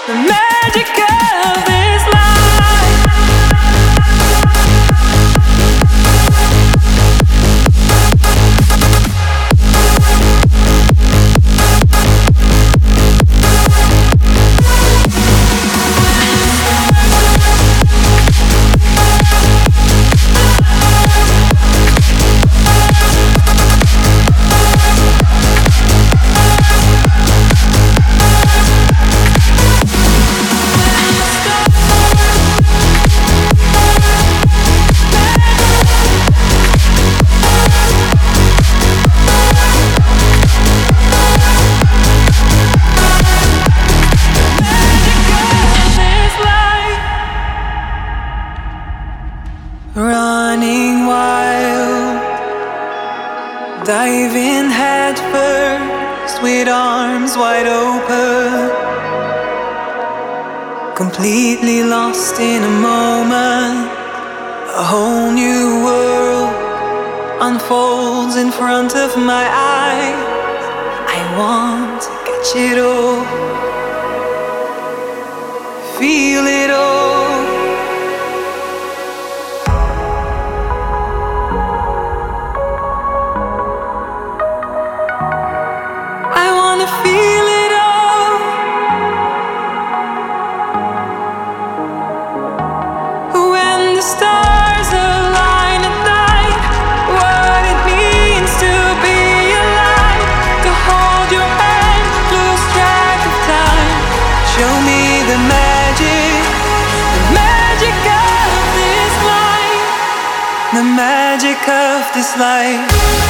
The magic of this life. Running wild, diving head first with arms wide open, completely lost in a moment. A whole new world unfolds in front of my eyes. I want to catch it all, feel it all. Feel it all. When the stars align at night, what it means to be alive, to hold your hand, lose track of time. Show me the magic of this life, the magic of this life.